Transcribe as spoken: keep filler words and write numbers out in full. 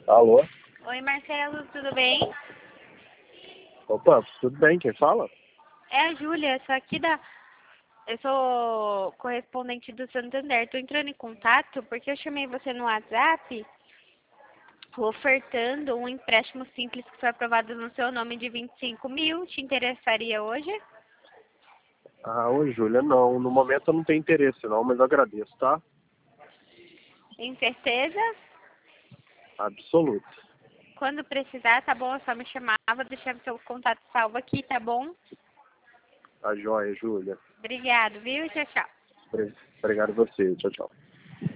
Alô? Oi, Marcelo, tudo bem? Opa, tudo bem? Quem fala? É a Júlia, sou aqui da... Eu sou correspondente do Santander. Tô entrando em contato porque eu chamei você no WhatsApp ofertando um empréstimo simples que foi aprovado no seu nome de vinte e cinco mil. Te interessaria hoje? Ah, oi, Júlia. Não, no momento eu não tenho interesse não, mas eu agradeço, tá? Tem certeza? Absoluto. Quando precisar, tá bom? É só me chamar. Vou deixar seu contato salvo aqui, tá bom? Tá joia, Júlia. Obrigado, viu? Tchau, tchau. Obrigado a você. Tchau, tchau.